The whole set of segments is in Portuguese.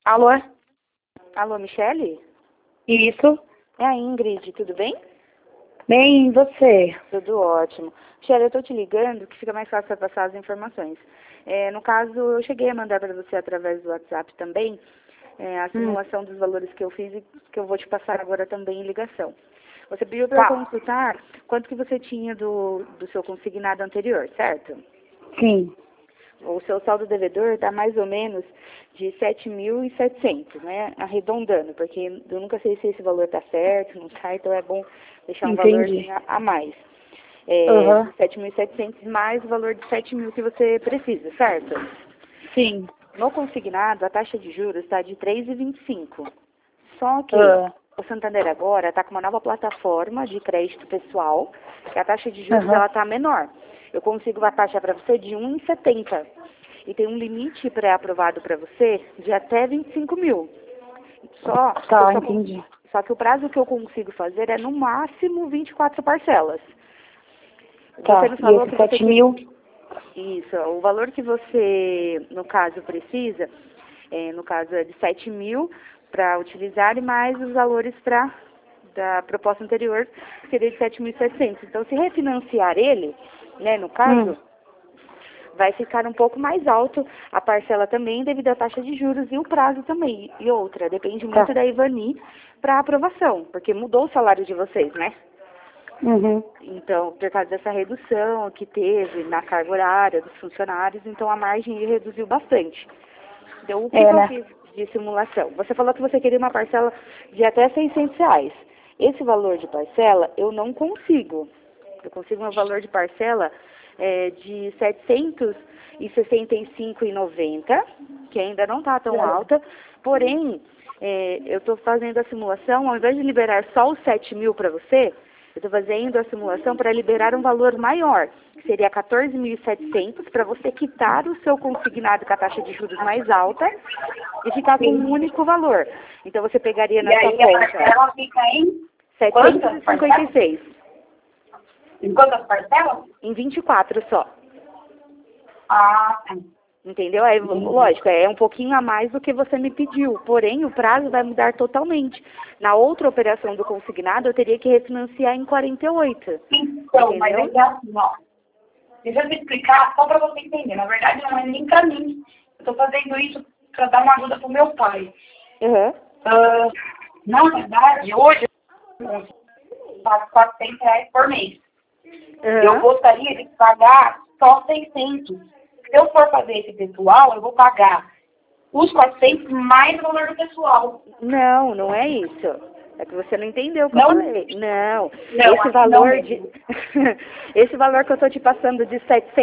Alô? Alô, Michele? Isso? É a Ingrid, tudo bem? Bem, e você? Tudo ótimo. Michele, eu tô te ligando que fica mais fácil para passar as informações. No caso, eu cheguei a mandar para você através do WhatsApp também a simulação dos valores que eu fiz e que eu vou te passar agora também em ligação. Você pediu para eu Tá. consultar quanto que você tinha do seu consignado anterior, certo? Sim. O seu saldo devedor está mais ou menos de 7.700, né? Arredondando, porque eu nunca sei se esse valor está certo, não está, então é bom deixar um Entendi. valorzinho a mais. Aham. 7.700 mais o valor de 7.000 que você precisa, certo? Sim. No consignado, a taxa de juros está de 3,25. Só que Ah. o Santander agora está com uma nova plataforma de crédito pessoal, que a taxa de juros Aham. ela está menor. Eu consigo a taxa para você de 1,70. E tem um limite pré-aprovado para você de até 25 mil. Tá, entendi. Só que o prazo que eu consigo fazer é no máximo 24 parcelas. Tá, Você me e falou esse que você 7.000? Isso, o valor que você, no caso, precisa, no caso é de 7.000 para utilizar e mais os valores da proposta anterior, que seria de 7.700. Então, se refinanciar ele, né, no caso, vai ficar um pouco mais alto a parcela também devido à taxa de juros e o prazo também. E outra, depende muito Tá. da Ivani para aprovação, porque mudou o salário de vocês, né? Uhum. Então, por causa dessa redução que teve na carga horária dos funcionários, então a margem reduziu bastante. Então, o que eu Né? fiz de simulação? Você falou que você queria uma parcela de até R$ 600. Esse valor de parcela eu não consigo. Eu consigo um valor de parcela de R$ 765,90, que ainda não está tão alta, porém, eu estou fazendo a simulação, ao invés de liberar só os 7.000 para você, eu estou fazendo a simulação para liberar um valor maior, que seria 14.700, para você quitar o seu consignado com a taxa de juros mais alta e ficar com um único valor. Então, você pegaria na E sua aí a conta parcela fica em 756 Em quantas parcelas? em 24 só. Ah, tá. Entendeu? Aí, lógico, é um pouquinho a mais do que você me pediu, porém o prazo vai mudar totalmente. Na outra operação do consignado, eu teria que refinanciar em 48. Então, mas Entendeu? é assim, ó. Deixa eu te explicar só para você entender. Na verdade, não é nem para mim. Eu estou fazendo isso para dar uma ajuda pro meu pai. Uhum. Na verdade, hoje eu pago R$ 400 por mês. Eu Uhum. gostaria de pagar só 600. Se eu for fazer esse pessoal, eu vou pagar os 400 mais o valor do pessoal. Não, não é isso. É que você não entendeu o que eu Não? falei. Não. Não, Esse assim não valor de mesmo. esse valor que eu estou te passando de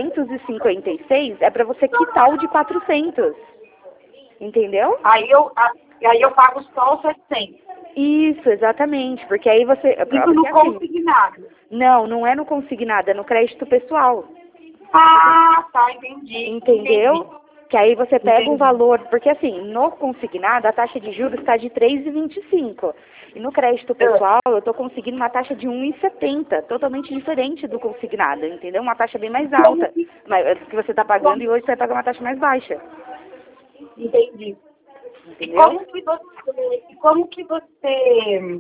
756 é para você quitar o de 400. Entendeu? Aí eu pago só os 700. Isso, exatamente, porque aí você... Isso no Porque assim, consignado. não é no consignado, é no crédito pessoal, Ah, tá, entendi. entendeu? Que aí você pega um Entendi. valor, porque assim, no consignado a taxa de juros está de 3,25. E no crédito pessoal eu estou conseguindo uma taxa de 1,70, totalmente diferente do consignado, entendeu? Uma taxa bem mais alta, que você está pagando e hoje você vai pagar uma taxa mais baixa, Entendi. E entendeu? como que você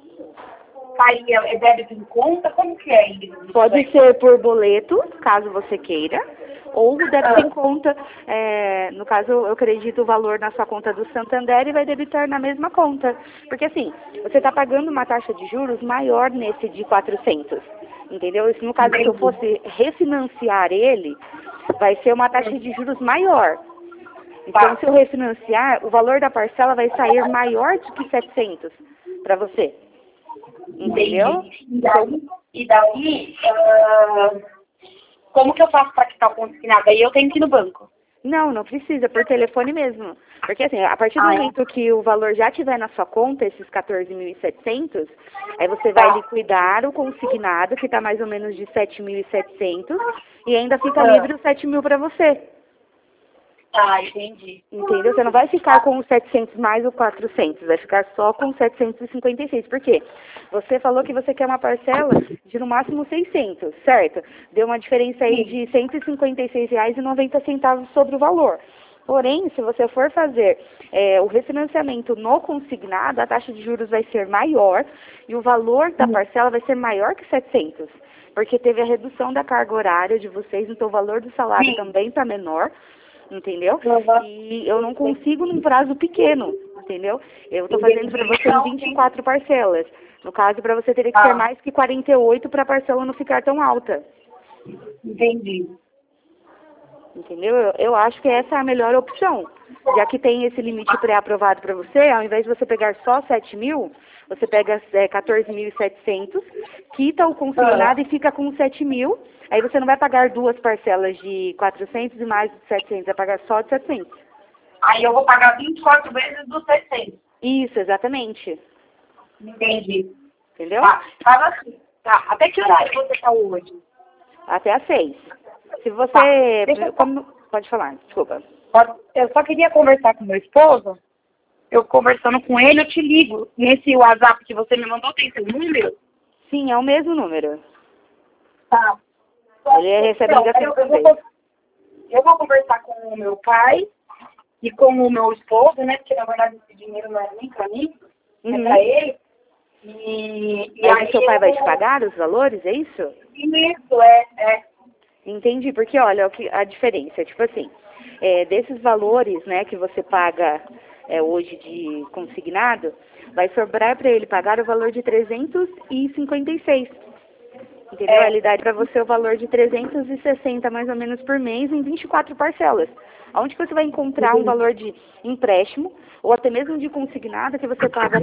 faria? É débito em conta? Como que é isso? Pode ser por boleto, caso você queira, ou débito em conta, no caso eu acredito o valor na sua conta do Santander e vai debitar na mesma conta. Porque assim, você está pagando uma taxa de juros maior nesse de 400, entendeu? No caso, se eu Entendi. fosse refinanciar ele, vai ser uma taxa de juros maior. Então, Tá. se eu refinanciar, o valor da parcela vai sair maior do que 700 para você, entendeu? Entendi. Como que eu faço para quitar o consignado? Aí eu tenho que ir no banco. Não precisa, por telefone mesmo. Porque assim, a partir do Ah, é? momento que o valor já estiver na sua conta, esses 14.700, aí você vai liquidar o consignado, que está mais ou menos de 7.700, e ainda fica livre os 7.000 para você. Ah, entendi. Entendeu? Você não vai ficar com os 700 mais o 400, vai ficar só com 756. Por quê? Você falou que você quer uma parcela de no máximo 600, certo? Deu uma diferença aí de R$ 156,90 sobre o valor. Porém, se você for fazer o refinanciamento no consignado, a taxa de juros vai ser maior e o valor da parcela vai ser maior que 700, porque teve a redução da carga horária de vocês, então o valor do salário também está menor, entendeu? E eu não consigo num prazo pequeno, entendeu? Eu estou fazendo para você em 24 parcelas. No caso, para você teria que ser mais que 48 para a parcela não ficar tão alta. Entendi. Entendeu? Eu acho que essa é a melhor opção. Já que tem esse limite pré-aprovado para você, ao invés de você pegar só 7.000, você pega 14.700, quita o consignado e fica com 7.000. Aí você não vai pagar duas parcelas de 400 e mais de 700, vai pagar só de 700. Aí eu vou pagar 24 vezes dos 700. Isso, exatamente. Entendi. Entendeu? Tá, fala assim. Tá, até que horário você está hoje? Até às 6. Se você... Pode falar, desculpa. Eu só queria conversar com meu esposo. Eu conversando com ele, eu te ligo. Nesse WhatsApp que você me mandou, tem seu número? Sim, é o mesmo número. Tá. Ele recebe ligação por vez. Eu vou conversar com o meu pai e com o meu esposo, né? Porque na verdade esse dinheiro não é nem pra mim, é pra ele. E aí o seu pai vai te pagar os valores, é isso? Isso, é. Entendi, porque olha a diferença, tipo assim, desses valores, né, que você paga hoje de consignado, vai sobrar para ele pagar o valor de 356. Entendeu? Ele dá para você o valor de 360 mais ou menos por mês em 24 parcelas. Onde que você vai encontrar um valor de empréstimo ou até mesmo de consignado que você paga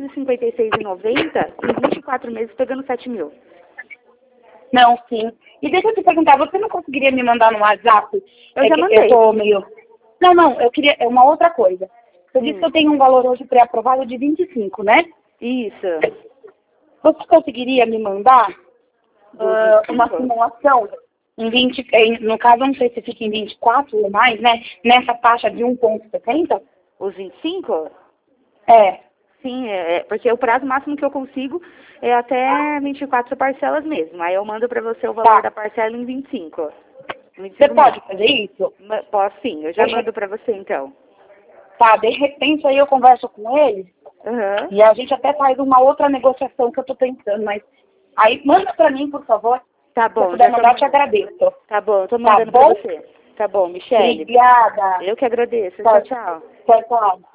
356,90 em 24 meses pegando 7.000? Não, sim. E deixa eu te perguntar, você não conseguiria me mandar no WhatsApp? Eu já mandei. Eu tô meio... Não, eu queria... É uma outra coisa. Você disse que eu tenho um valor hoje pré-aprovado de 25, né? Isso. Você conseguiria me mandar uma simulação em 20... No caso, eu não sei se fica em 24 ou mais, né? Nessa taxa de 1,70? Os 25? É. Sim, porque o prazo máximo que eu consigo é até 24 parcelas mesmo. Aí eu mando para você o valor da parcela em 25. Você pode fazer isso? Posso sim, eu já mando para você então. Tá, de repente aí eu converso com ele e a gente até faz uma outra negociação que eu tô pensando, mas aí manda pra mim, por favor. Tá bom. Se puder mandar, eu te agradeço. Tá bom, eu tô mandando pra você. Tá bom, Michele. Obrigada. Eu que agradeço. Tchau, Tchau. Tchau, tchau.